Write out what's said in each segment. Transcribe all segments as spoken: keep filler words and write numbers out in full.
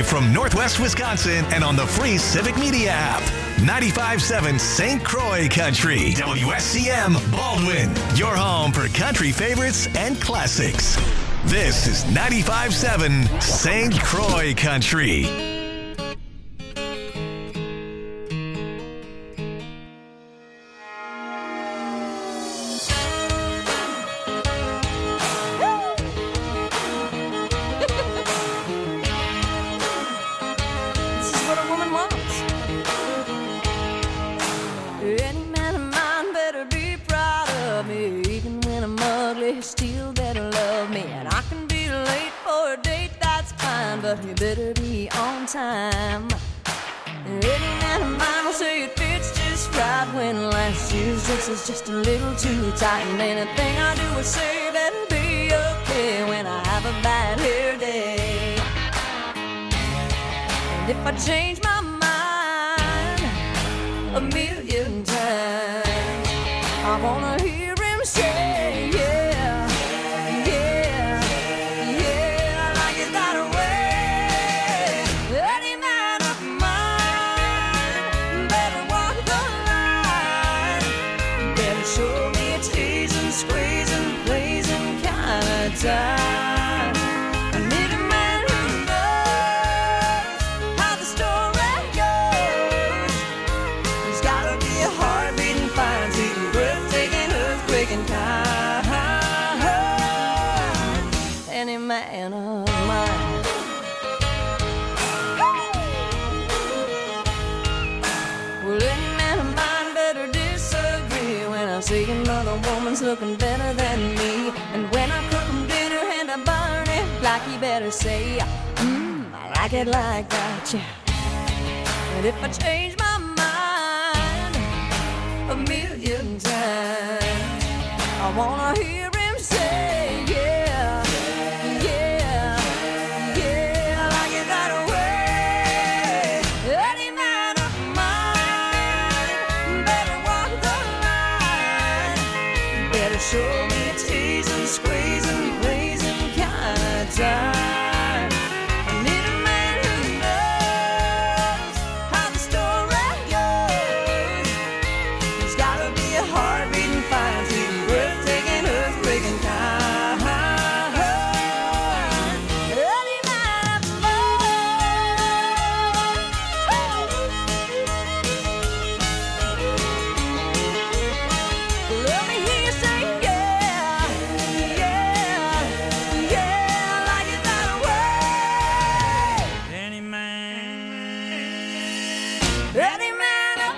Live from Northwest Wisconsin and on the free Civic Media app. ninety-five point seven Saint Croix Country. W S C M Baldwin. Your home for country favorites and classics. This is ninety-five point seven Saint Croix Country. You better be on time. Any man of mine will say it fits just right when last year's dress is just a little too tight. And anything I do or say better be okay when I have a bad hair day. And if I change my mind a million times, I wanna hear him say, yeah. Time. I need a man who knows how the story goes. He's gotta be a heart-beating, fine-seeking, breathtaking, earthquaking kind. Any man of mine. Well, any man of mine better disagree when I see another woman's looking better than me. And when I cook him dinner and I burn it like he better say, mmm, I like it like that, yeah. And if I change my mind a million times, I wanna hear him say, yeah, yeah, yeah, I like it that way. Any man of mine better walk the line, better show me a teasing, squeezing, blazing kind of time. I need a man who knows how the story goes. He's gotta be a heart-beating, fine-seeking, breathtaking, earthquaking kind. Any man of mine. Let me hear you say, yeah, yeah, yeah, I like it that way. Any man, Any man of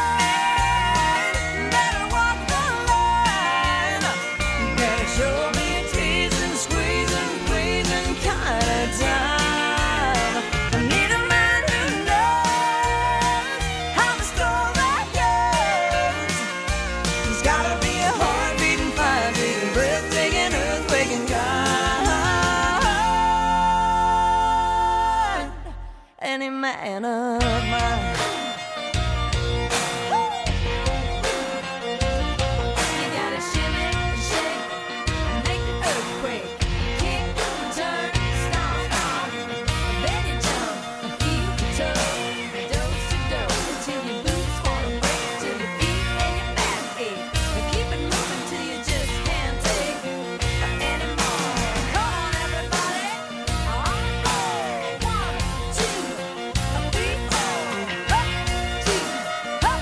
mine better walk the line. Better show me a teasing, squeezing, pleasing kind of time. I need a man who knows how the story goes. He's gotta be a heart-beating, fine-beating, breathtaking, earthquaking kind. Any man of mine. You gotta shimmy and shake and make the earthquake. Kick and turn, stomp, stomp. Then you jump and feel the toe. Dose to dose until your boots wanna break, till your feet and your back ache. And keep it moving till you just can't take anymore. Come on, everybody. On four. One, two, three, four. Up, two, up.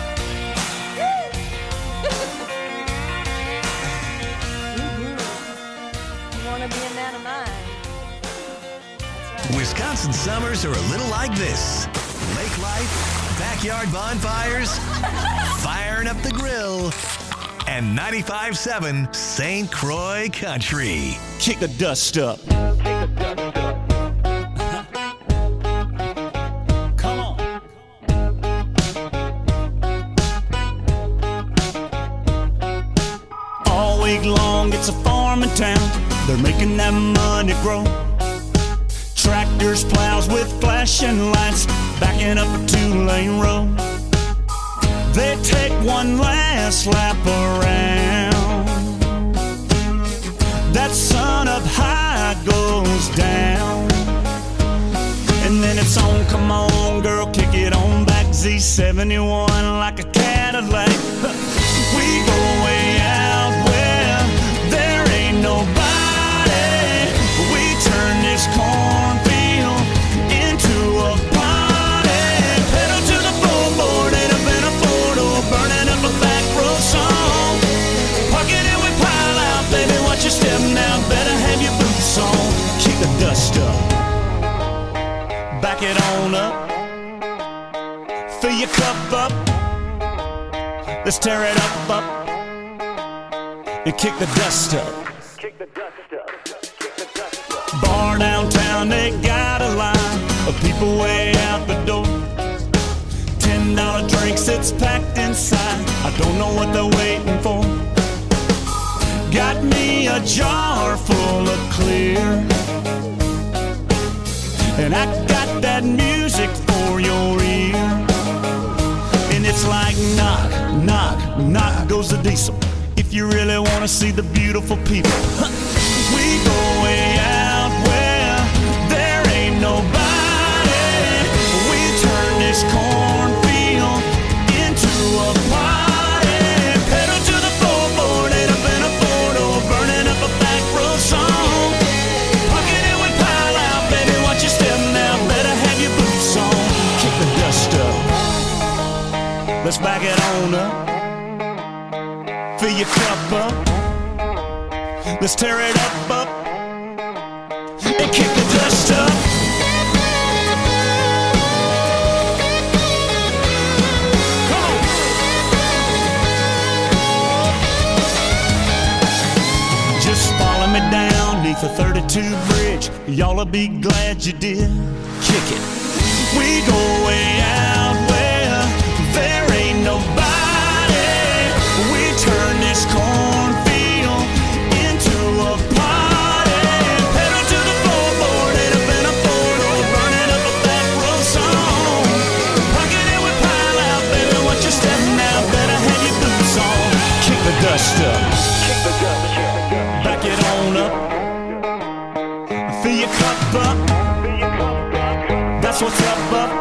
You wanna be a man of mine? That's right. Wisconsin summers are a little like this. Lake life, backyard bonfires, firing up the grill, and ninety-five point seven Saint Croix Country. kick the dust up. Come on. All week long, it's a farming town. They're making that money grow. Tractors, plows with flashing lights, backing up a two-lane road. They take one last lap around. That sun up high goes down, and then it's on, come on, girl, kick it on back. Z seventy-one like a Cadillac. We go way out where there ain't nobody. We turn this cornfield into a party. Pedal to the floorboard, ain't up in a photo, burning up a back road song. Park it and we pile out, baby, watch your step now. Better have your boots on. Kick the dust up, back it on up, fill your cup up. Let's tear it up, up, and kick the dust up. Bar downtown, they got a line of people way out the door. Ten dollar drinks, it's packed inside. I don't know what they're waiting for. Got me a jar full of clear, and I got that music for your ear. And it's like knock, knock, knock goes the diesel. If you really want to see the beautiful people, we go way out where there ain't nobody. We turn this cornfield into a party. Pedal to the floorboard, ain't up in a photo, burning up a back road song. Pocket it with pile out, baby, watch your step now. Better have your boots on. Kick the dust up. Let's back it on up. Fill your cup up. Let's tear it up, up, and kick the dust up. Come on. Just follow me down neath the thirty-two bridge. Y'all'll be glad you did. Kick it. We go way out where there ain't nobody. We turn this cornfield into a party. Pedal to the floorboard, ain't up in a photo, burning up a back road song. Pocket it with pile out, baby, watch your step now. Better have your boots on. Kick the dust up, back it on up, fill your cup up. That's what's up, up.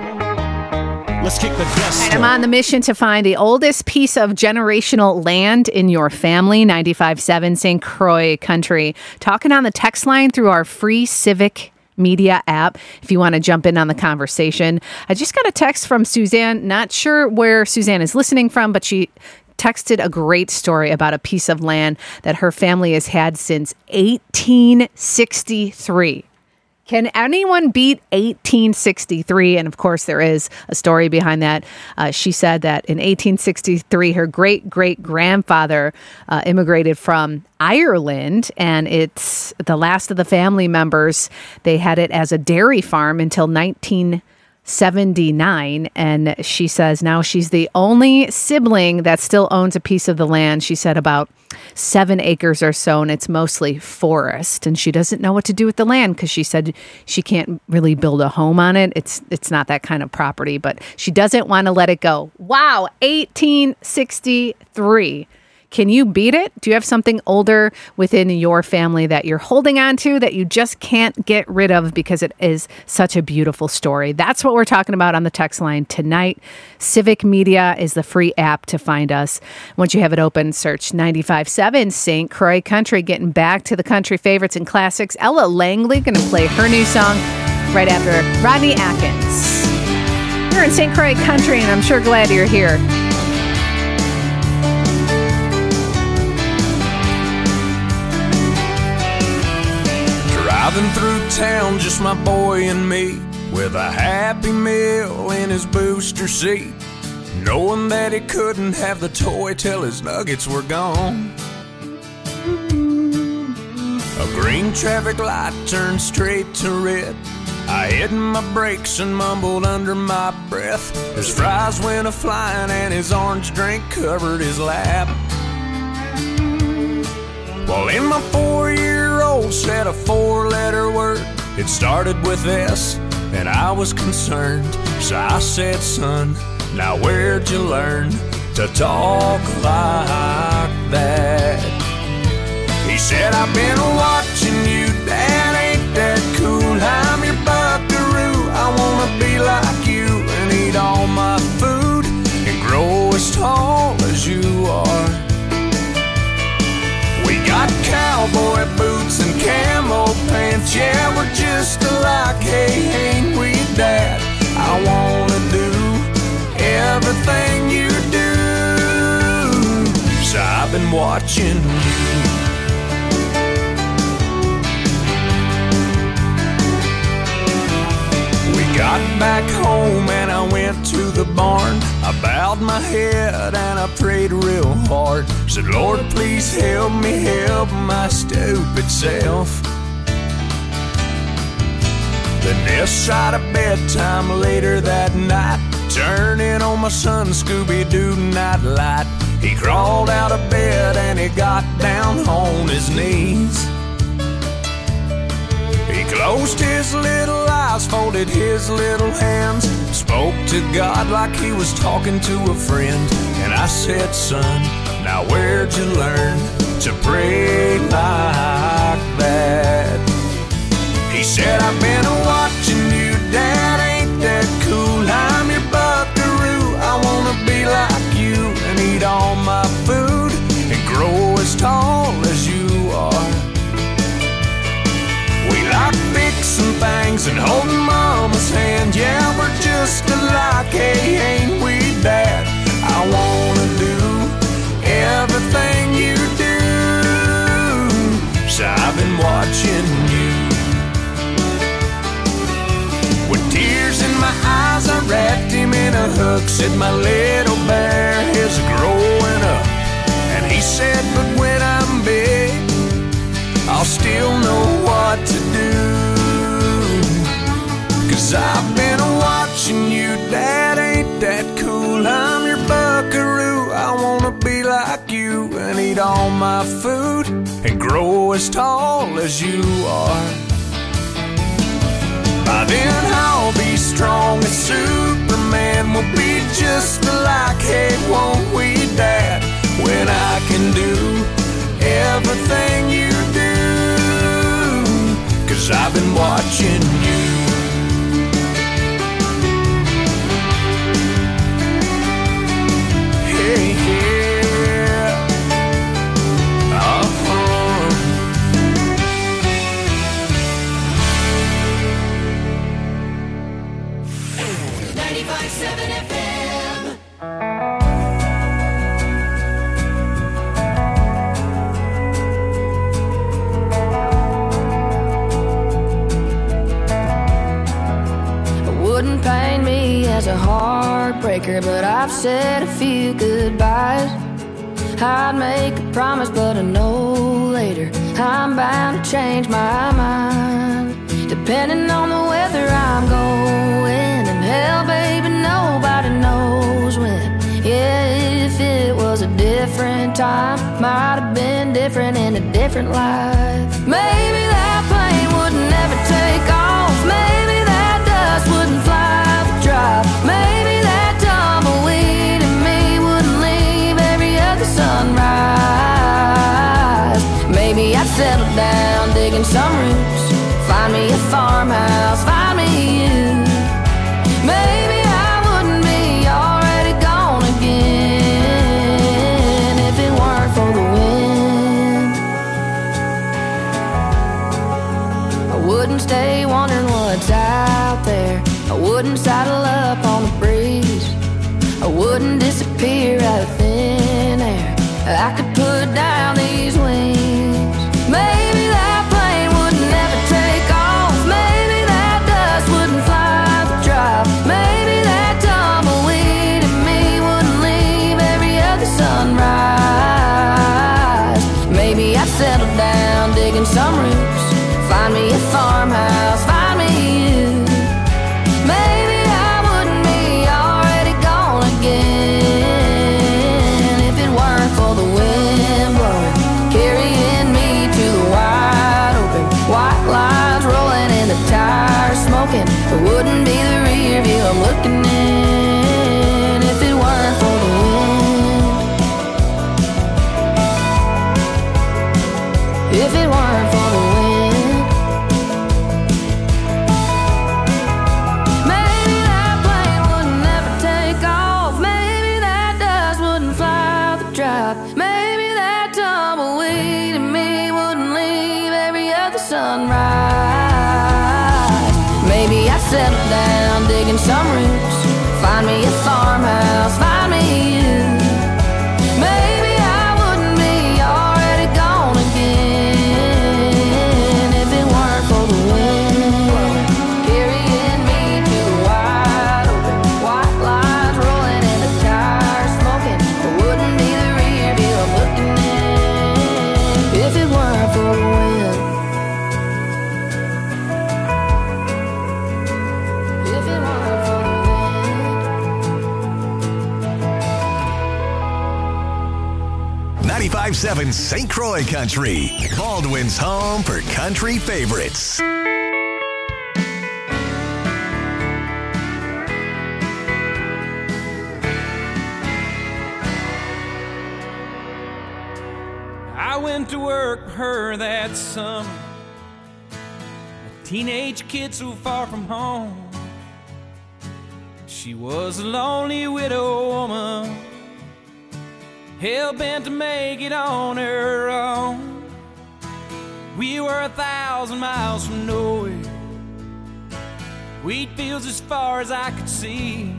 Let's kick the dust up. I'm on the mission to find the oldest piece of generational land in your family. ninety-five point seven Saint Croix Country. Talking on the text line through our free Civic Media app if you want to jump in on the conversation. I just got a text from Suzanne. Not sure where Suzanne is listening from, but she texted a great story about a piece of land that her family has had since eighteen sixty-three. Can anyone beat eighteen sixty-three? And of course, there is a story behind that. Uh, she said that in eighteen sixty-three, her great-great-grandfather uh, immigrated from Ireland, and it's the last of the family members. They had it as a dairy farm until nineteen seventy-nine, and she says now she's the only sibling that still owns a piece of the land. She said about seven acres or so, and it's mostly forest, and she doesn't know what to do with the land because she said she can't really build a home on it. It's it's not that kind of property, but she doesn't want to let it go. Wow, eighteen sixty-three. Can you beat it? Do you have something older within your family that you're holding on to that you just can't get rid of because it is such a beautiful story? That's what we're talking about on the text line tonight. Civic Media is the free app to find us. Once you have it open, search ninety-five point seven Saint Croix Country. Getting back to the country favorites and classics. Ella Langley going to play her new song right after Rodney Atkins. You're in Saint Croix Country, and I'm sure glad you're here. Driving through town, just my boy and me, with a Happy Meal in his booster seat, knowing that he couldn't have the toy till his nuggets were gone. A green traffic light turned straight to red. I hit my brakes and mumbled under my breath. His fries went a-flying and his orange drink covered his lap. Well, in my four-year-old said a four-letter word. It started with S, and I was concerned. So I said, son, now where'd you learn to talk like that? He said, I've been watching you, Dad, ain't that cool? I'm your buckaroo, I I've been watching you. Got back home and I went to the barn. I bowed my head and I prayed real hard. Said, Lord, please help me help my stupid self. Then this side of bedtime later that night, turning on my son Scooby-Doo nightlight. He crawled out of bed and he got down on his knees. He closed his little eyes, folded his little hands, spoke to God like he was talking to a friend. And I said, son, now where'd you learn to pray like that? He said, I've been watching you, Dad, ain't that cool? I'm your buckaroo, I wanna be like you and eat all my food and grow as tall as you are. We like fixing things and holding Mama's hand. Yeah, we're just alike, hey, ain't we, Dad? I wanna do everything you do. So I've been watching you. With tears in my eyes, I wrapped him in a hug. Said my little bear is growing up. And he said, but when I'm big, I'll still know what to do. Cause I've been watching you, Dad, ain't that cool? I'm your buckaroo, I wanna be like you and eat all my food and grow as tall as you are. By then I'll be strong as Superman. We'll be just alike, hey, won't we, Dad? When I can do everything you do. Cause I've been watching you. Hey, yeah. Uh-huh. ninety-five point seven F M. Wouldn't paint me as a heartbreaker, but I've said a few goodbyes. I'd make a promise, but I know later I'm bound to change my mind. Depending on the weather I'm going, and hell, baby, nobody knows when. Yeah, if it was a different time, might have been different in a different life. Maybe that plane would never take off. Maybe that dust wouldn't fly the drive. Maybe that tumbleweed in me wouldn't leave every other sunrise. Maybe I'd settle down digging some roots, find me a farmhouse, find me you. Maybe I wouldn't be already gone again if it weren't for the wind. I wouldn't stay wondering what's out there. I wouldn't saddle up on the breeze. I wouldn't disappear out of thin air. I could put down these wings. Maybe that plane would never take off. Maybe that dust wouldn't fly the drive. Maybe that tumbleweed in me wouldn't leave every other sunrise. Maybe I'd settle down digging some roots, find me a farmhouse, find me you. Maybe I wouldn't be already gone again if it weren't for the wind blowing, carrying me to the wide open. White lines rolling and the tires smoking. It wouldn't be the rear view I'm looking in if it weren't for the wind. If it weren't for the wind. ninety-five seven Saint Croix Country, Baldwin's home for country favorites. I went to work for her that summer, a teenage kid so far from home. She was a lonely widow woman, hell-bent to make it on her own. We were a thousand miles from nowhere, wheat fields as far as I could see,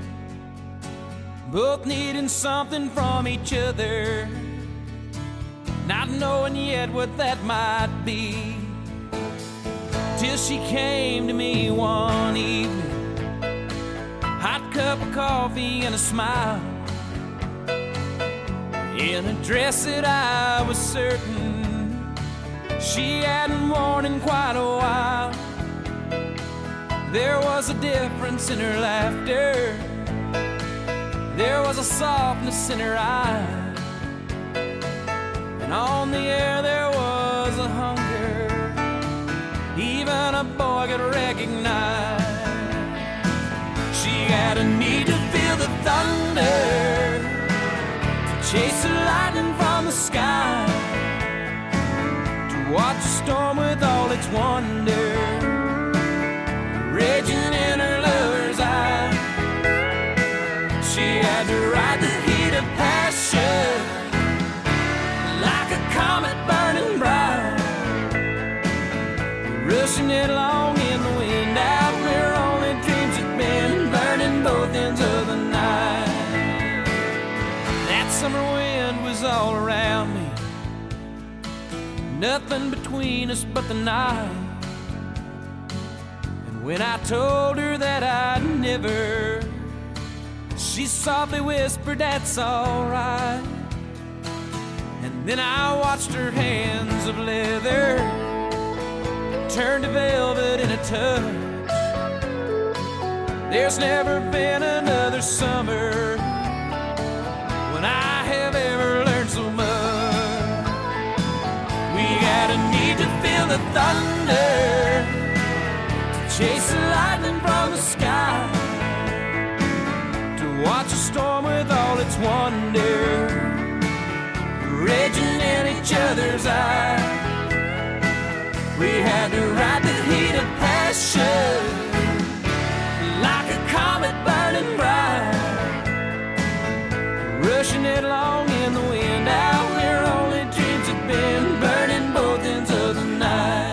both needing something from each other, not knowing yet what that might be. Till she came to me one evening, hot cup of coffee and a smile, in a dress that I was certain she hadn't worn in quite a while. There was a difference in her laughter, there was a softness in her eyes, and on the air there was a hunger even a boy could recognize. She had a need to feel the thunder, to chase the lightning from the sky, to watch a storm with all its wonder raging in her lover's eye. She had to ride the heat of passion like a comet burning bright, rushing it along in the wind out where only dreams had been, burning both ends of the night. That summer wind was all around me, nothing between us but the night. And when I told her that I'd never, she softly whispered, "That's all right." And then I watched her hands of leather turn to velvet in a touch. There's never been another summer when I have ever learned so much. We had a need to feel the thunder, to chase the lightning from the sky, to watch a storm with all its wonder raging in each other's eyes. We had to ride the heat of passion like a comet burning bright, rushing it along in the wind out where only dreams had been, burning both ends of the night.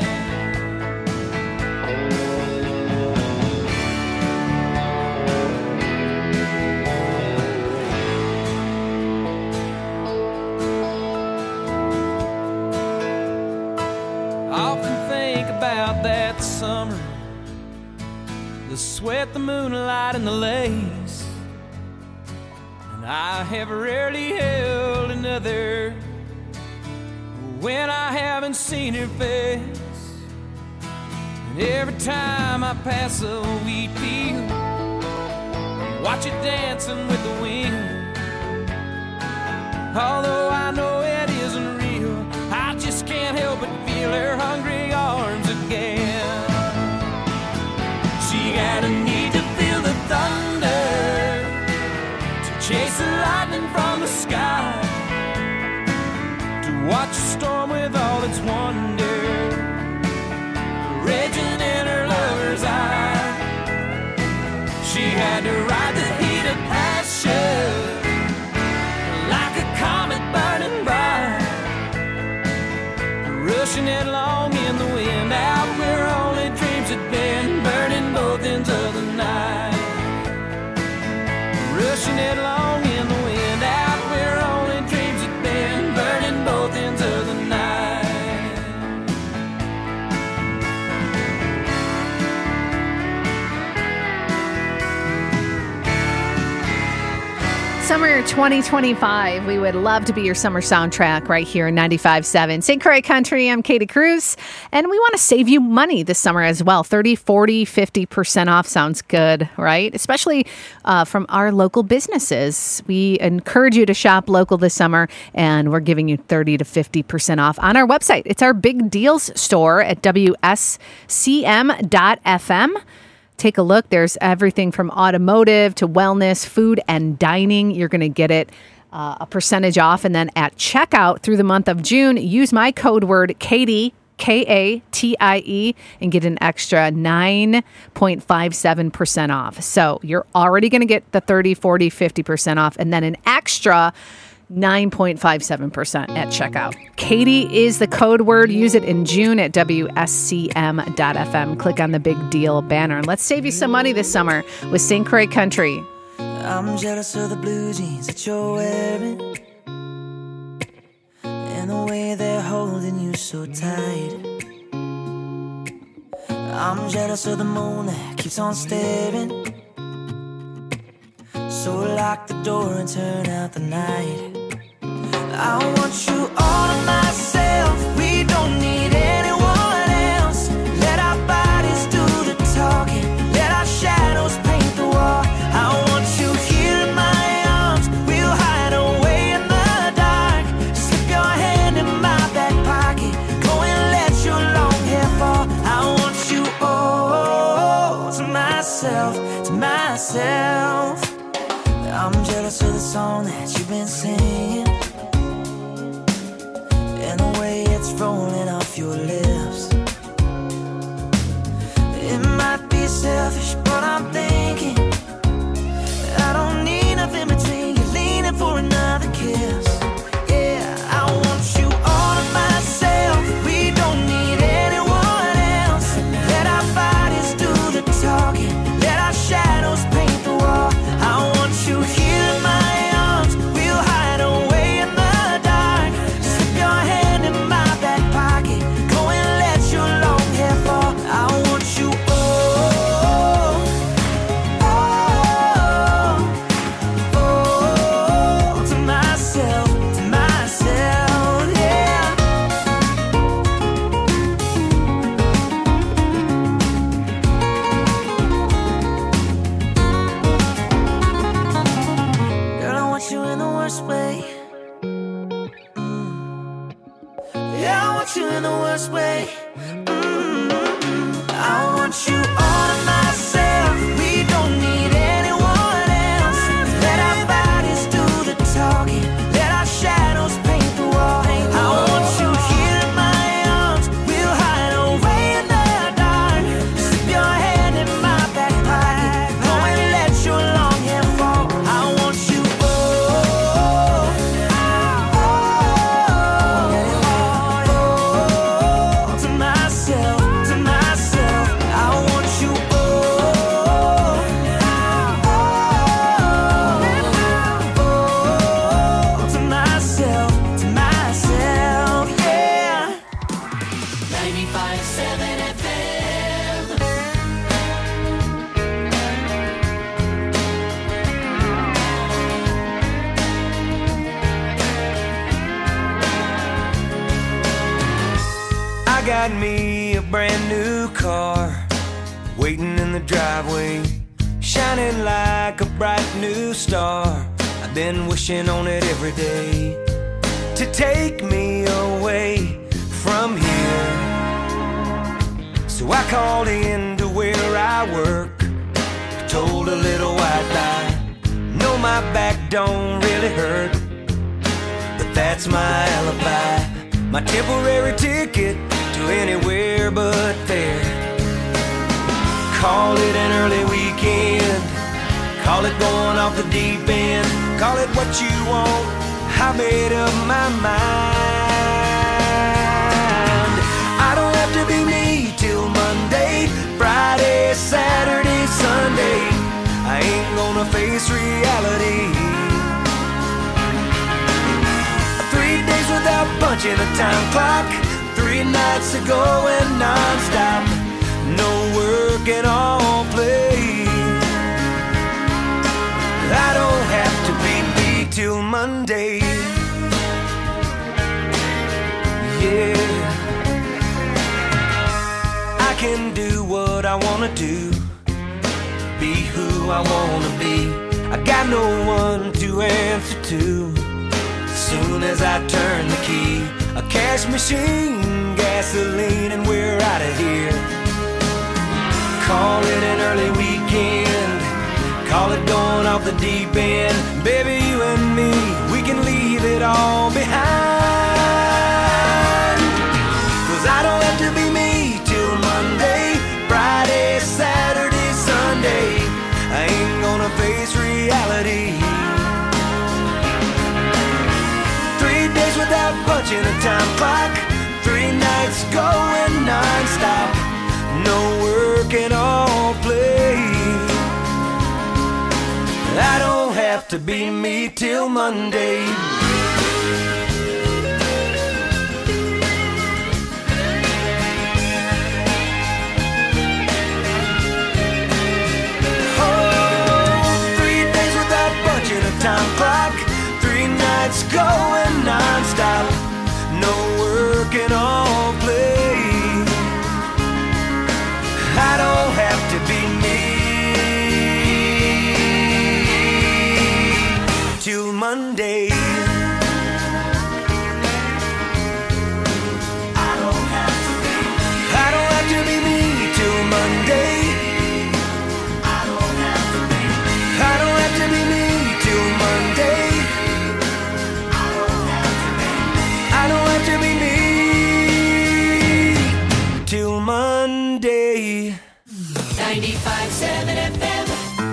About that summer, the sweat, the moonlight, and the lace, and I have rarely held another when I haven't seen her face. And every time I pass a wheat field, watch it dancing with the wind, although I know it isn't real, I just can't help but feel her hungry arms again. She had a need to feel the thunder, to chase the lightning from the sky, to watch a storm with all its wonder raging in her lover's eye. She had to ride the heat of passion like a comet burning bright, rushing it along in the wind out where only dreams had been, burning both ends of the night, rushing it along in the wind out where only dreams had been, burning both ends of the night. summer twenty twenty-five. We would love to be your summer soundtrack right here in ninety-five point seven Saint Croix Country. I'm Katie Cruz, and we want to save you money this summer as well. thirty, forty, fifty percent off sounds good, right? Especially uh, from our local businesses. We encourage you to shop local this summer, and we're giving you thirty to fifty percent off on our website. It's our Big Deals store at W S C M dot F M. Take a look. There's everything from automotive to wellness, food, and dining. You're going to get it uh, a percentage off. And then at checkout through the month of June, use my code word Katie, K A T I E, and get an extra nine point five seven percent off. So you're already going to get the thirty, forty, fifty percent off, and then an extra nine point five seven percent at checkout. Katie is the code word. Use it in June at W S C M dot F M. Click on the Big Deal banner. And let's save you some money this summer with Saint Croix Country. I'm jealous of the blue jeans that you're wearing and the way they're holding you so tight. I'm jealous of the moon that keeps on staring. So lock the door and turn out the night. I want you all to myself. We don't need anyone else. Let our bodies do the talking. Let our shadows paint the wall. I want you here in my arms. We'll hide away in the dark. Slip your hand in my back pocket. Go and let your long hair fall. I want you all to myself, to myself. I'm jealous of the song that you've been singing and the way it's rolling off your lips. It might be selfish, but I'm thinking I don't need nothing between you leaning for another kiss. Yeah, I want you all to myself. We don't need anyone else. Let our bodies do the talking. Let our shadows paint the wall. I want you here in my arms. We'll hide away in the dark. Slip your hand in my back pocket. Go and let your long hair fall. I want you all, oh, oh, to myself, to myself, yeah. Girl, I want you in the worst way. Mm. Yeah, I want you in the worst way. Mm-hmm. I want you all to myself. We don't need anyone else. Let our bodies do the talking. Let our shadows paint the wall. I want you here in my arms. We'll hide away in the dark. Slip your hand in my back pocket. Go and let your long hair fall. I want you all, oh, oh, to myself, to myself. I want you all, oh, to myself, to myself, yeah. ninety-five point seven F M. I got me a brand new car waiting in the driveway, shining like a bright new star. I've been wishing on it every day to take me away from here. So I called in to where I work, told a little white lie. No, my back don't really hurt, but that's my alibi. My temporary ticket to anywhere but there. Call it an early weekend, call it going off the deep end, call it what you want, I made up my mind. I don't have to be me till Monday, Friday, Saturday, Sunday. I ain't gonna face reality. Three days without punching a time clock, three nights of going non-stop, no work and all play. I don't have to be me Monday. Yeah, I can do what I wanna do, be who I wanna be. I got no one to answer to. As soon as I turn the key, a cash machine, gasoline, and we're out of here. Call it an early weekend, call it going off the deep end. Baby, you and me, we can leave it all behind. Cause I don't have to be me till Monday, Friday, Saturday, Sunday. I ain't gonna face reality. Three days without punching a time clock, three nights going non-stop. No work and all play. I don't have to be me till Monday. Time clock, three nights going non-stop. No work and all play. I don't have to be me till Monday. I don't have to be I don't have to be me till Monday. I don't have to be I don't have to be me till Monday. I don't have to be I don't have to be me till Monday. ninety-five point seven F M.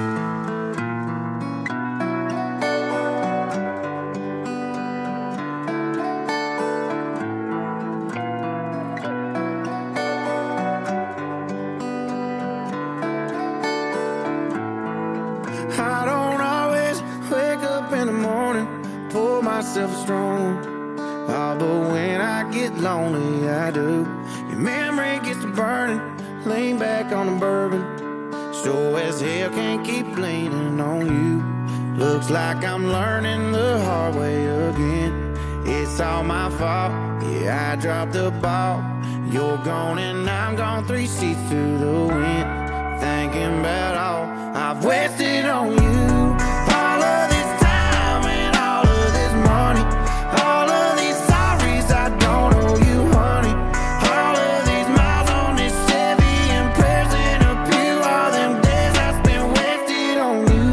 I don't always wake up in the morning, pour myself a strong. Oh, but when I get lonely, I do. Your memory gets to burning, lean back on the bourbon. Sure as hell can't keep leaning on you. Looks like I'm learning the hard way again. It's all my fault, yeah, I dropped the ball. You're gone and I'm gone, three seats to the wind. Thinking about all I've wasted on you. All of this time and all of this money. All of these sorries I don't owe you, honey. All of these miles on this Chevy and prayers in a pew. All them days I spent wasted on you.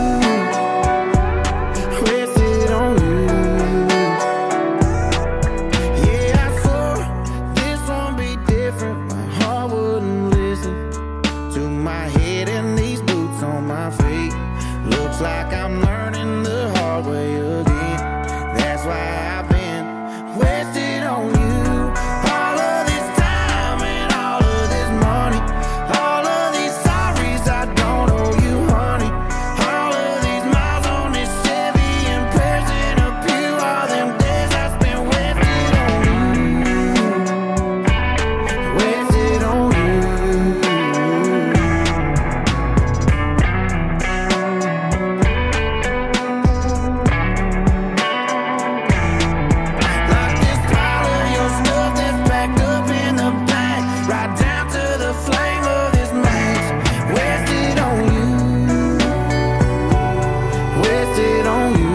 Wasted on you. Yeah, I swore this won't be different. My heart wouldn't listen to my head and these boots on my feet. Looks like I'm learning the hard way again. That's why I've been wasted on you. All of this time and all of this money. All of these sorries I don't owe you, honey. All of these miles on this Chevy and prayers in a pew. All them days I spent wasted on you. Wasted on you. Like this pile of your stuff that's packed up in the back, right down to the flame of this match. Wasted on you. Wasted on you.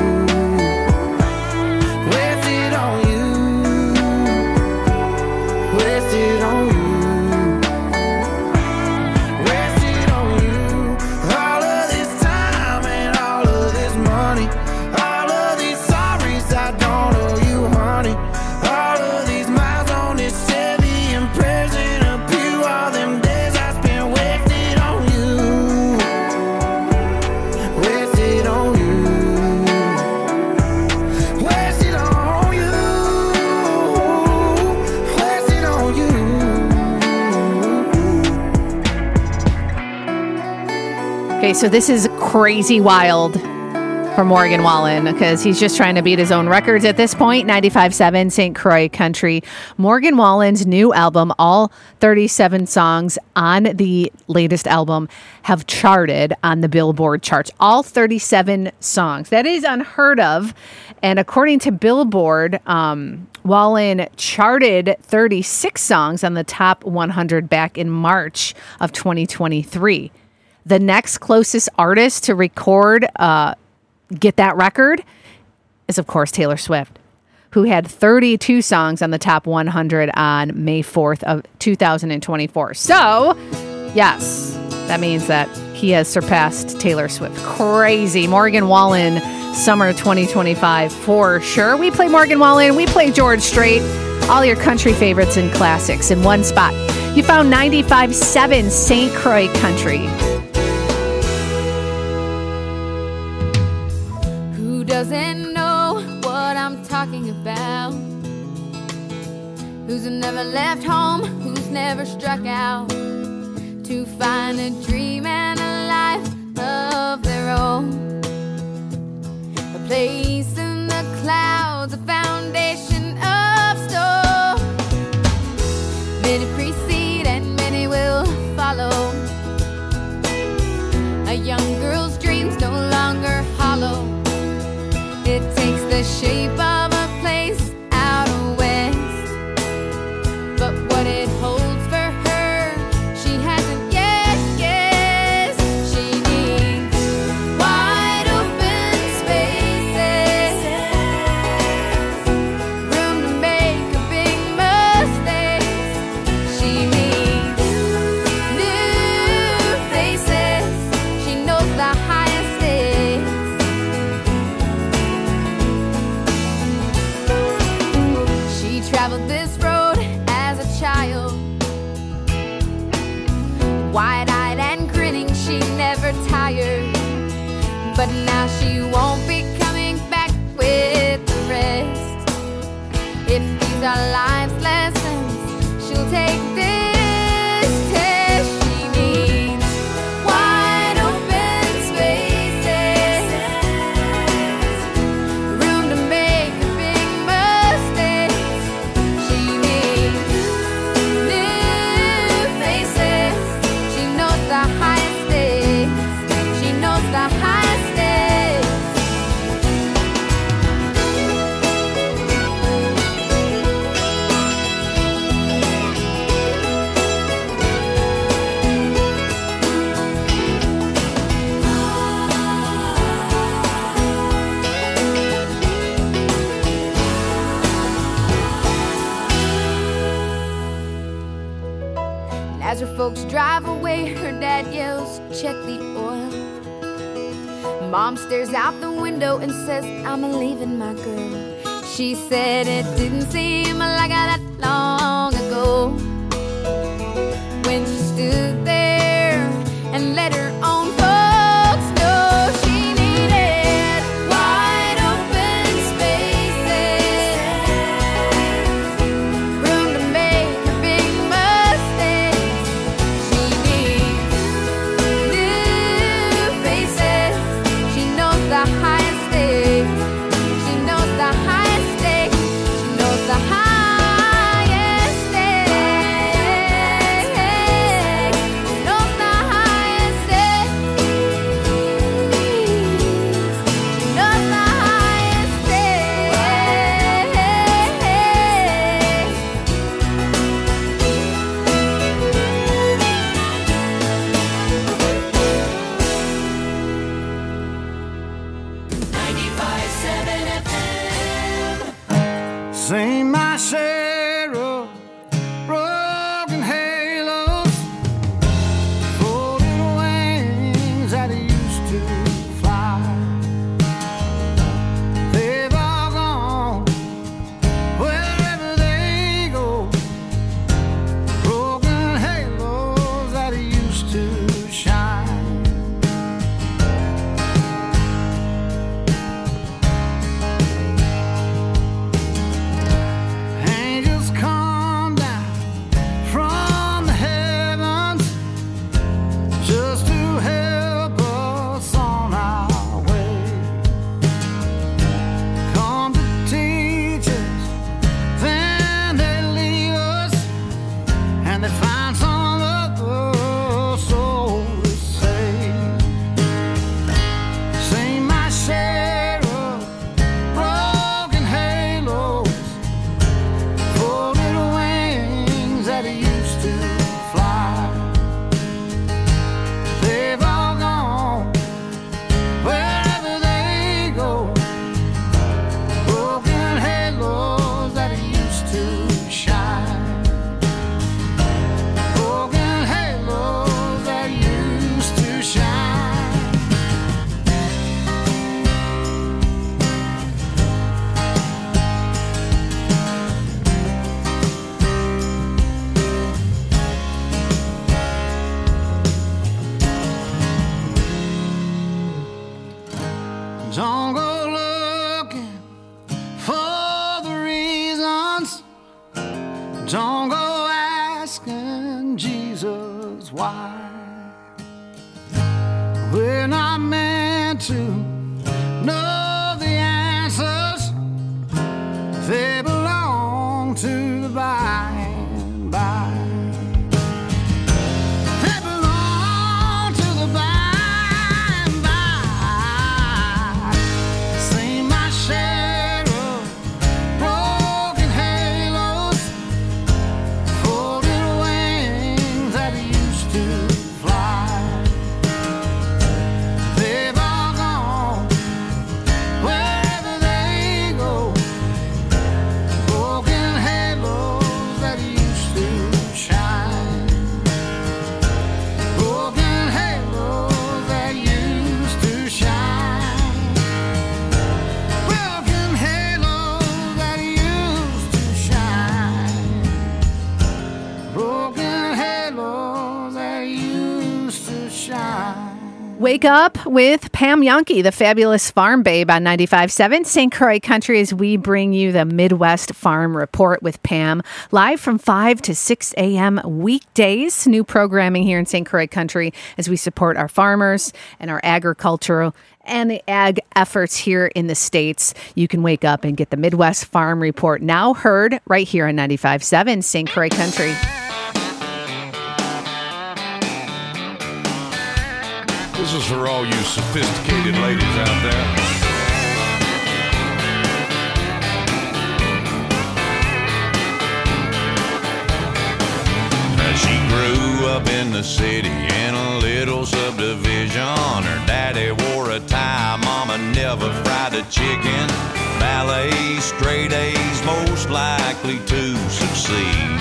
Wasted on you. Wasted on you. Wasted on you. All of this time and all of this money. All of these sorries I don't owe you, honey. All of these miles on this Chevy and prayers in a pew. All them days I spent wasted on you. Wasted on you. Wasted on you. Wasted on you. Okay, so this is crazy wild. for Morgan Wallen because he's just trying to beat his own records at this point. ninety-five point seven Saint Croix Country. Morgan Wallen's new album, all thirty-seven songs on the latest album have charted on the Billboard charts. All thirty-seven songs. That is unheard of. And according to Billboard, um, Wallen charted thirty-six songs on the top one hundred back in March of twenty twenty-three. The next closest artist to record, uh, get that record is, of course, Taylor Swift, who had thirty-two songs on the top one hundred on May fourth of two thousand twenty-four. So, yes, that means that he has surpassed Taylor Swift. Crazy. Morgan Wallen, summer twenty twenty-five for sure. We play Morgan Wallen. We play George Strait. All your country favorites and classics in one spot. You found ninety-five point seven Saint Croix Country. Who doesn't know what I'm talking about? Who's never left home? Who's never struck out to find a dream and a life of their own? A place in the clouds, a foundation of stone. Many precede and many will follow. A young girl's dreams no longer hollow. It takes the shape of a place out west, but what it holds for her, she hasn't yet guessed. She needs wide open spaces, room to make a big mistakes. She needs new faces. She knows the highest stakes. She traveled this road as a child, wide-eyed and grinning, she never tired. But now she won't be coming back with the rest. If these are life's lessons, she'll take this test. She needs wide open spaces, room to make a big mistake. She needs new faces. She knows the highest stakes. She knows the highest stakes. And as her folks drive away, her dad yells, "Check the oil." Mom stares out the window and says, "I'm leaving my girl." She said it didn't seem like that long ago when she stood there and let her own folks know she needed wide open spaces, room to make a big mistake. She needs new faces. She knows the highest stakes. She knows the highest stakes. She knows the highest stakes. She knows the highest stakes. She knows the highest Sing my share of broken halos, folded wings that used to fly. They've all gone wherever they go. Broken halos that used to shine. Ain't Wake up with Pam Yonke, the fabulous farm babe on ninety-five point seven Saint Croix Country as we bring you the Midwest Farm Report with Pam, live from five to six a.m. weekdays. New programming here in Saint Croix Country as we support our farmers and our agricultural and the ag efforts here in the States. You can wake up and get the Midwest Farm Report, now heard right here on ninety-five point seven Saint Croix Country. This is for all you sophisticated ladies out there. Now she grew up in the city in a little subdivision. Her daddy wore a tie, mama never fried a chicken. Ballet, straight A's, most likely to succeed.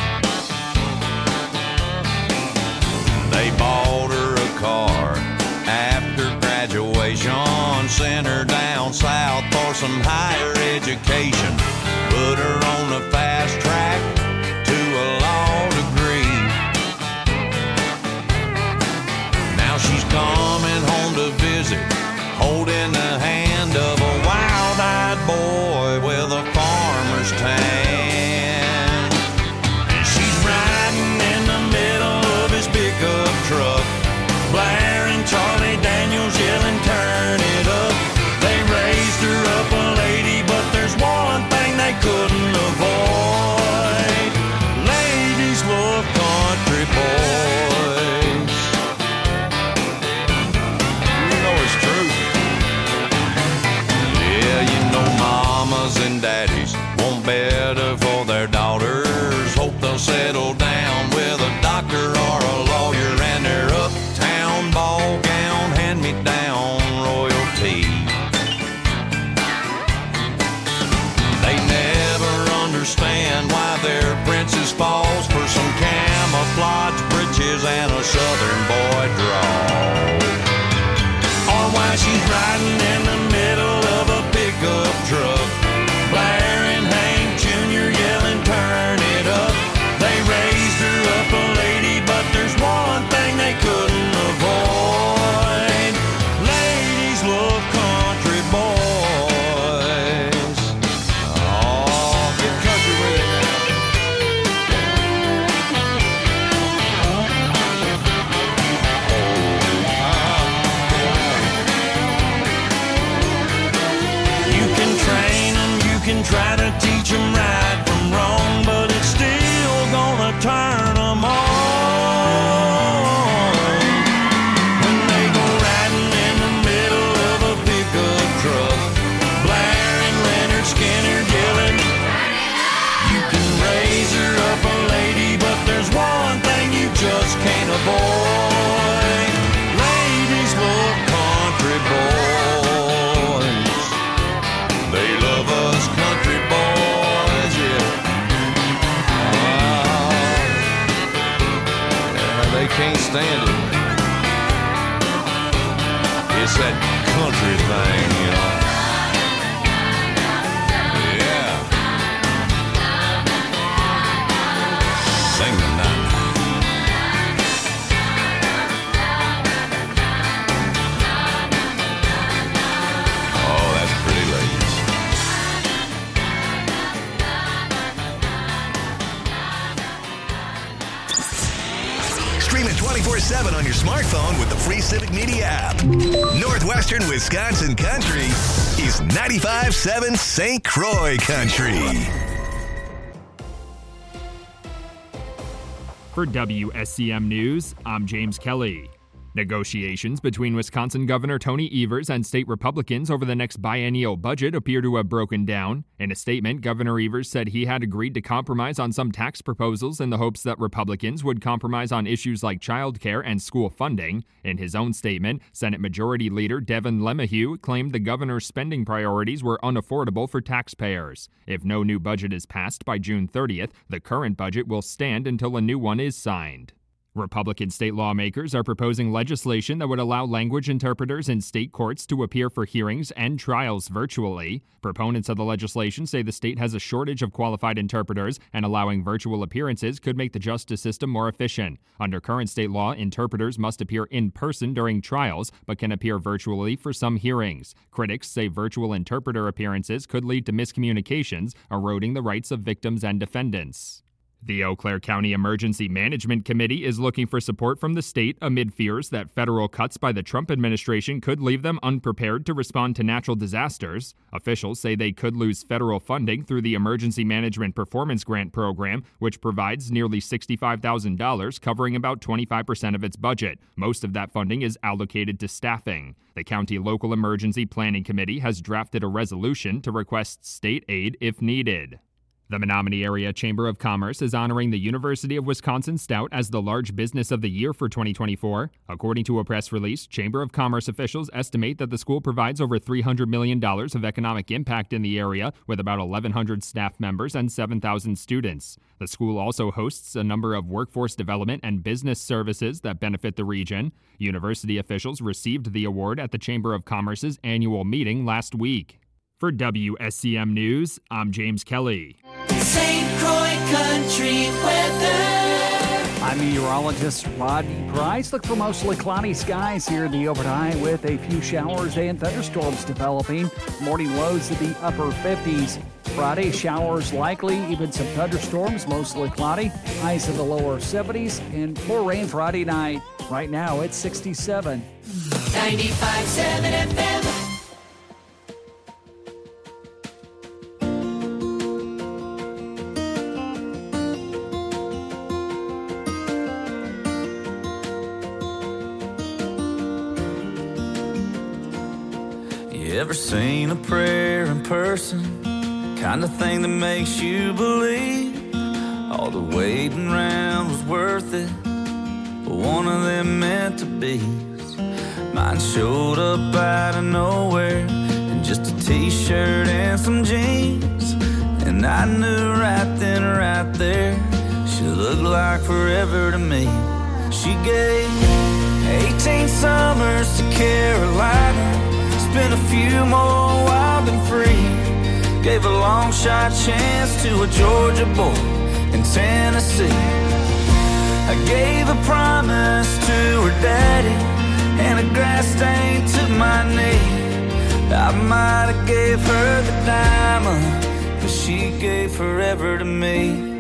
They bought her a car after graduation, sent her down south for some higher education, put her on the fast track to a law degree. Now she's coming home to visit, holding the hand of a wild-eyed boy with a farmer's tan. And she's riding in the middle of his pickup truck, blaring Charlie Daniels, yelling, turn it up. They raised her up a lady, but there's one thing they couldn't avoid. Ladies love country boys. You know it's true. Yeah, you know mamas and daddies want better for their daughters. Hope they'll settle down with a doctor or a lawyer, and they're uptown ball gown, hand-me-down royalty. They never understand why their princess falls for some camouflage breeches and a southern boy draw, or why she's riding in the middle of a pickup truck, blaring Hank Junior, yelling, turn it up. They raised her up a lady, but there's one thing they couldn't avoid. Ladies love country boys. Oh, get country with it now. You can train them, you can try to teach them right from wrong, but it's still gonna turn them on. When they go riding in the middle of a pickup truck, blaring Leonard Skinner, yelling, you can raise her up a lady, but there's one thing you just can't avoid. Ladies love country boys. They love us country boys, yeah. Ah, yeah, they can't stand it. It's that country thing, you know. Yeah. Sing the night. Oh, that's pretty, ladies. Stream it twenty-four seven on your smartphone with the free Civic Media app. Northwestern Wisconsin Country is ninety-five point seven Saint Croix Country. For W S C M News, I'm James Kelly. Negotiations between Wisconsin Governor Tony Evers and state Republicans over the next biennial budget appear to have broken down. In a statement, Governor Evers said he had agreed to compromise on some tax proposals in the hopes that Republicans would compromise on issues like childcare and school funding. In his own statement, Senate Majority Leader Devin LeMahieu claimed the governor's spending priorities were unaffordable for taxpayers. If no new budget is passed by June thirtieth, the current budget will stand until a new one is signed. Republican state lawmakers are proposing legislation that would allow language interpreters in state courts to appear for hearings and trials virtually. Proponents of the legislation say the state has a shortage of qualified interpreters, and allowing virtual appearances could make the justice system more efficient. Under current state law, interpreters must appear in person during trials, but can appear virtually for some hearings. Critics say virtual interpreter appearances could lead to miscommunications, eroding the rights of victims and defendants. The Eau Claire County Emergency Management Committee is looking for support from the state amid fears that federal cuts by the Trump administration could leave them unprepared to respond to natural disasters. Officials say they could lose federal funding through the Emergency Management Performance Grant Program, which provides nearly sixty-five thousand dollars, covering about twenty-five percent of its budget. Most of that funding is allocated to staffing. The County Local Emergency Planning Committee has drafted a resolution to request state aid if needed. The Menominee Area Chamber of Commerce is honoring the University of Wisconsin Stout as the Large Business of the Year for twenty twenty-four. According to a press release, Chamber of Commerce officials estimate that the school provides over three hundred million dollars of economic impact in the area, with about eleven hundred staff members and seven thousand students. The school also hosts a number of workforce development and business services that benefit the region. University officials received the award at the Chamber of Commerce's annual meeting last week. For W S C M News, I'm James Kelly. Saint Croix Country weather. I'm meteorologist Rodney Price. Look for mostly cloudy skies here in the overnight with a few showers and thunderstorms developing. Morning lows to the upper fifties. Friday, showers likely, even some thunderstorms, mostly cloudy. Highs in the lower seventies and more rain Friday night. Right now, it's sixty-seven. ninety-five point seven F M. Ever seen a prayer in person? Kind of thing that makes you believe all the waiting around was worth it. But one of them meant to be. Mine showed up out of nowhere in just a t-shirt and some jeans. And I knew right then, right there, she looked like forever to me. She gave eighteen summers to Carolina. Spent a few more wild and free. Gave a long shot chance to a Georgia boy in Tennessee. I gave a promise to her daddy and a grass stain to my knee. I might have gave her the diamond, but she gave forever to me.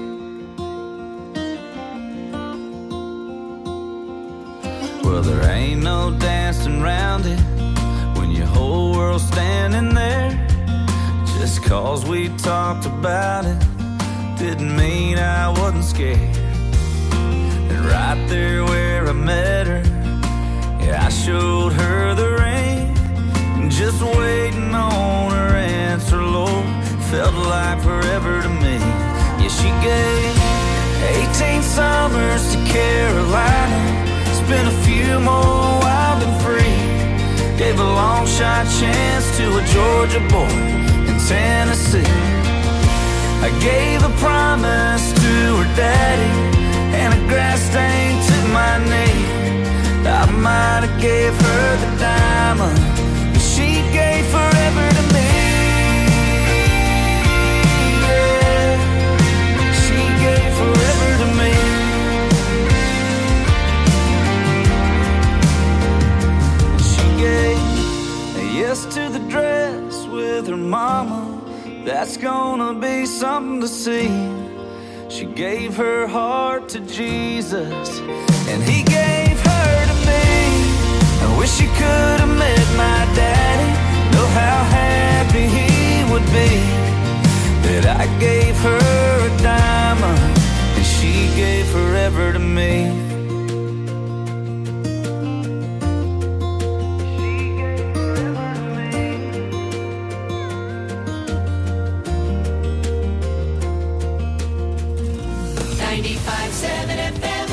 Well, there ain't no dancing around it when your whole world's standing there. Just cause we talked about it didn't mean I wasn't scared. And right there where I met her, yeah, I showed her the ring. Just waiting on her answer, Lord, felt like forever to me. Yeah, she gave eighteen summers to Carolina. Spent a few more wild and free. Gave a long shot chance to a Georgia boy in Tennessee. I gave a promise to her daddy and a grass stain to my knee. I might have gave her the diamond, but she gave forever to me. Yeah, she gave forever to me. Yes to the dress with her mama, that's gonna be something to see. She gave her heart to Jesus, and he gave her to me. I wish you could have met my daddy, know how happy he would be that I gave her a diamond, and she gave forever to me. ninety-five point seven F M.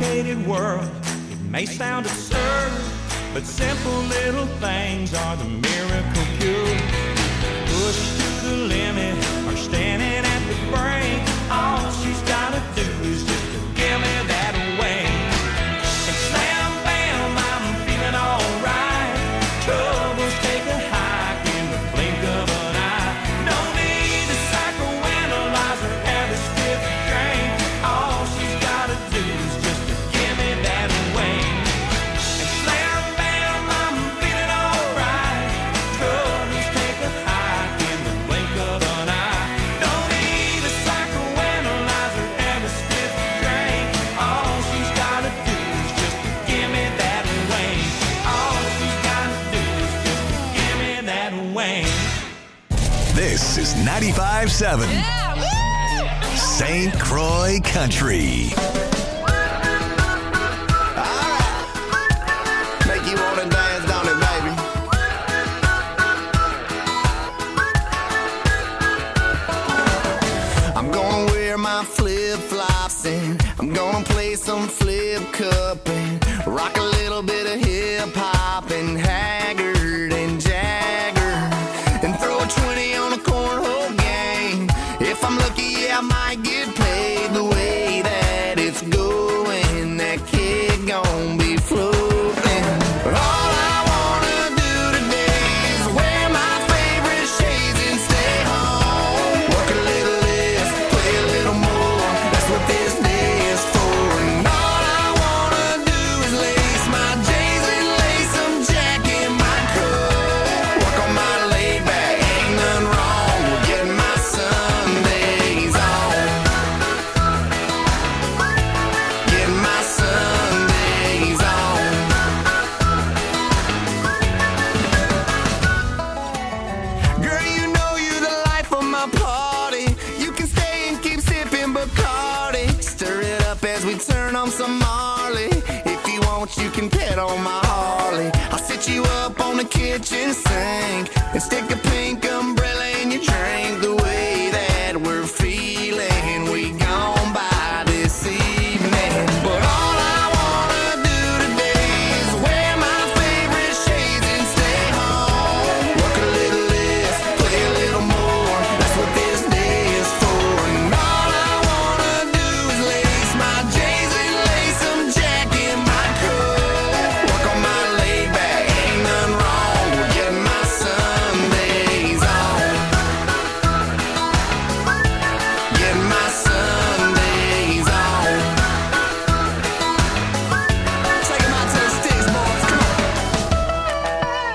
complicated world. It may sound absurd, but simple little things are the miracle cure. Pushed to the limit or standing at the brink, all she's gotta do is just to give me that wing. And slam bam, I'm feeling alright. Troubles take a hike in the blink of an eye. No need to psychoanalyze or have a stiff drink. All she's gotta do is just to give me that wing. And slam bam, I'm feeling alright. Troubles take a hike in the blink of an eye. No need to psychoanalyze or have a stiff drink. All she's gotta do is just to give me that wing. All she's gotta do is just to give me that wing. This is ninety-five seven Saint Croix Country. Make you wanna dance, don't it, baby? I'm gonna wear my flip-flops and I'm gonna play some flip cup and rock a little bit of hip-hop and Haggard and Jagger and throw a twenty on a cornhole game. If I'm lucky, I might get paid. The way that it's going, that kid gon' be floating. But all I wanna do today is wear my favorite shades and stay home. Work a little less, play a little more. That's what this day is for. And all I wanna do is lace my J's and lace some Jack in my coat. Work on my laid back, ain't nothing wrong with getting my Sundays on. Getting my Sundays on. Girl, you know you're the life of my party. You can stay and keep sipping Bacardi. Stir it up as we turn on some Marley. If you want, you can pet on my Harley. I'll sit you up on the kitchen sink and stick a pink umbrella in your drink. The way that we're feeling, we gone by this evening. But all I wanna do today is wear my favorite shades and stay home. Work a little less, play a little more. That's what this day is for. And all I wanna do is lace my J's and lace some Jack in my coat. Work on my laid back, ain't nothing wrong with getting my Sundays on. Getting my Sundays on. Take 'em out to the sticks, boys. Come on.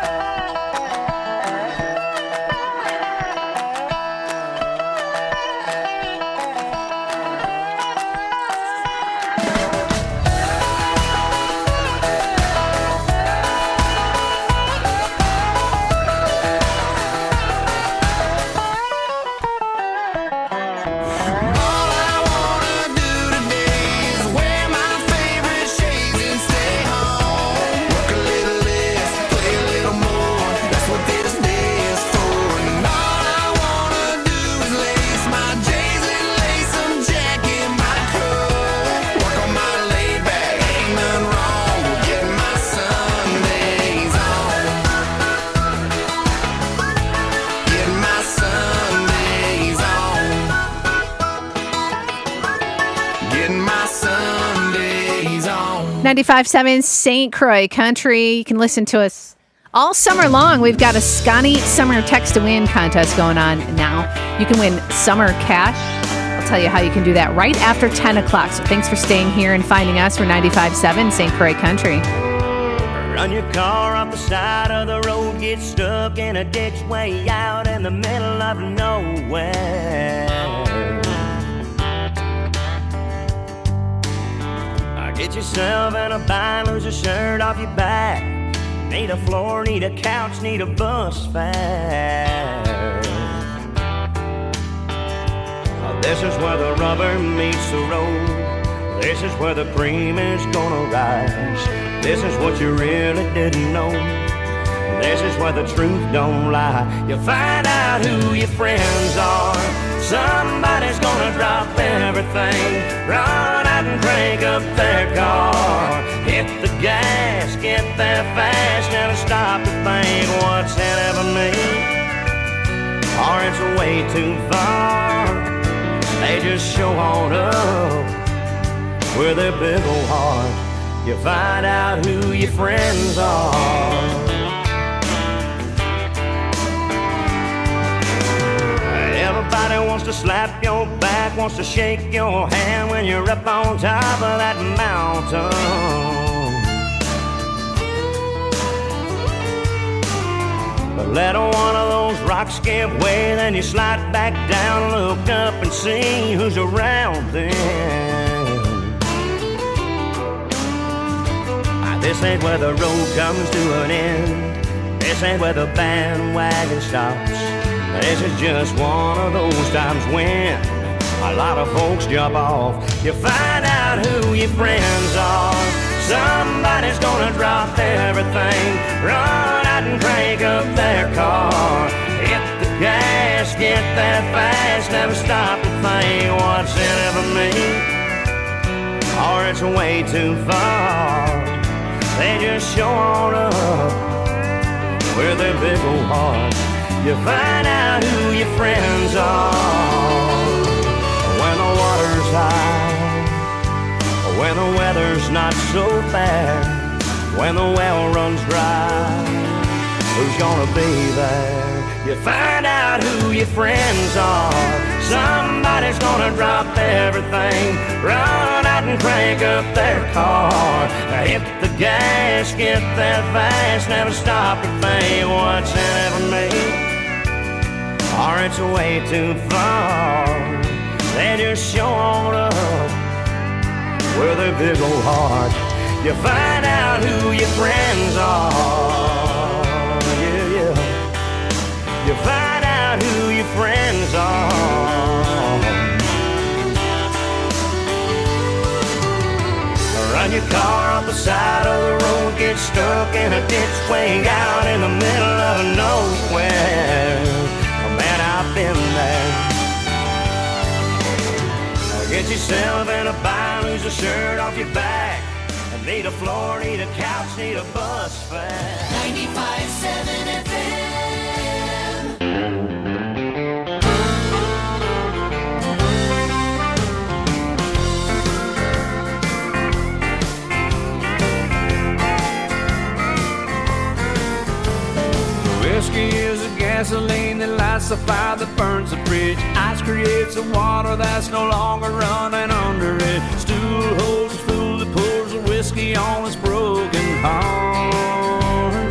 All I wanna do today is wear my favorite shades and stay home. Work a little less, play a little more. That's what this day is for. And all I wanna do is lace my J's and lace some Jack in my coat. Work on my laid back, ain't nothing wrong with getting my Sundays on. Getting my Sundays on. Getting my Sundays on. ninety-five seven Saint Croix Country. You can listen to us all summer long. We've got a Scotty Summer Text to Win contest going on now. You can win summer cash. I'll tell you how you can do that right after ten o'clock. So thanks for staying here and finding us for ninety-five seven Saint Croix Country. Run your car off the side of the road, get stuck in a ditch way out in the middle of nowhere. Uh, Get yourself in a bind, lose your shirt off your back. Need a floor, need a couch, need a bus fare. Uh, This is where the rubber meets the road. This is where the cream is gonna rise. This is what you really didn't know. This is where the truth don't lie. You find out who your friends are. Somebody's gonna drop everything, run out and crank up their car. Hit the gas, get there fast, and stop to think what's ahead of me, or it's way too far. They just show on up with their big old heart. You find out who your friends are. Everybody wants to slap your back, wants to shake your hand when you're up on top of that mountain. But let one of those rocks give way, then you slide back down, look up and see who's around then. This ain't where the road comes to an end. This ain't where the bandwagon stops. This is just one of those times when a lot of folks jump off. You find out who your friends are. Somebody's gonna drop everything, run out and crank up their car. Hit the gas, get there fast, never stop to think what's in it for me, or it's way too far. They just show on up with their big old heart. You find out who your friends are when the water's high, when the weather's not so bad, when the well runs dry. Who's gonna be there? You find out who your friends are. Somebody's gonna drop everything, run out and crank up their car. Hit the gas, get there fast, never stop to think what's in it for me, or it's way too far. They just show on up with their big old heart. You find out who your friends are. Yeah, yeah. You find out who your friends are. Run your car off the side of the road, get stuck in a ditch way out in the middle of nowhere. Oh, man, I've been there. Get yourself in a bind, lose a shirt off your back. Need a floor, need a couch, need a bus fare. ninety-five point seven F M. Whiskey is a gasoline that lights the fire that burns the bridge. Ice creates the water that's no longer running under it. Stool holds the fool that pours the whiskey on his broken heart.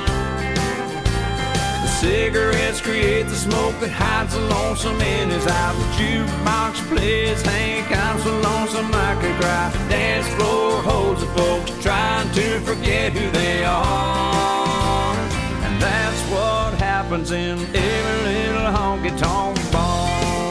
The cigarettes create the smoke that hides the lonesome in his eyes. The jukebox plays Hank, I'm so lonesome I could cry. Dance floor holds the folks trying to forget who they are. And that's what happens in every little honky-tonk bar.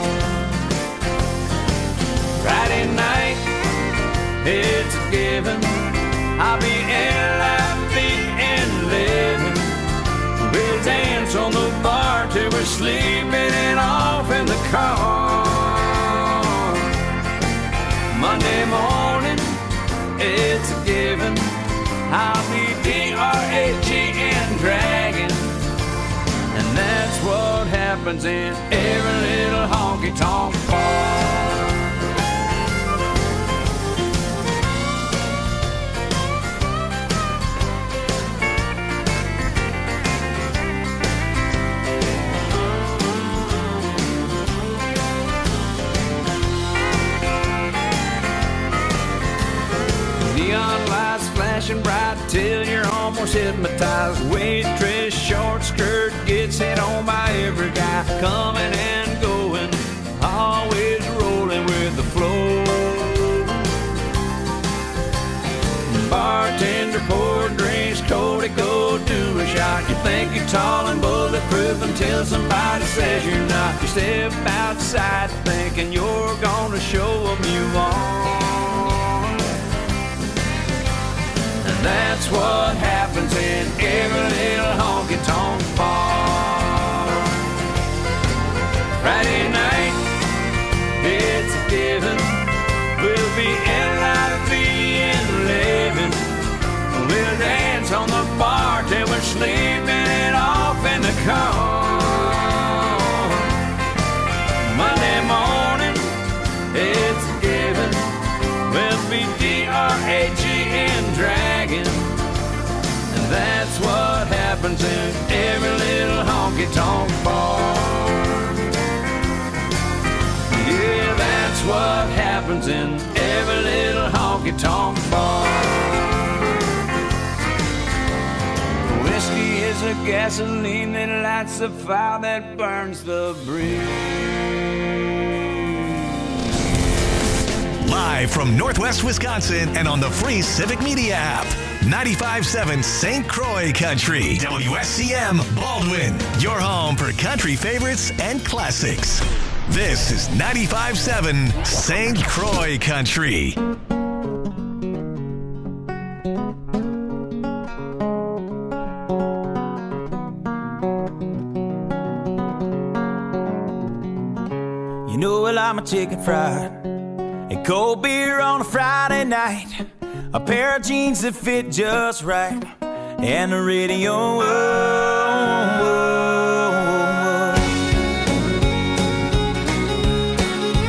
Friday night, it's a given, I'll be L I V and living. We'll dance on the bar till we're sleeping and off in the car. Monday morning, it's a given, I'll be D R A G and dragging. And that's what happens in every little honky-tonk bar. Neon lights flashing bright till you're almost hypnotized. Waitress short skirt gets hit on by every guy. Coming and going, always rolling with the flow. Bartender poured drinks, Cody, go do a shot. You think you're tall and bulletproof until somebody says you're not. You step outside thinking you're gonna show them you are. That's what happens in every little honky-tonk bar. Friday night, it's a given, we'll be in tunes in every little honky-tonk bar. Whiskey is the gasoline that lights the fire that burns the breeze. Live from Northwest Wisconsin and on the free Civic Media app. ninety-five point seven Saint Croix Country. W S C M Baldwin. Your home for country favorites and classics. This is ninety-five point seven Saint Croix Country. You know, well, I'm a chicken fried and cold beer on a Friday night, a pair of jeans that fit just right, and the radio. Oh,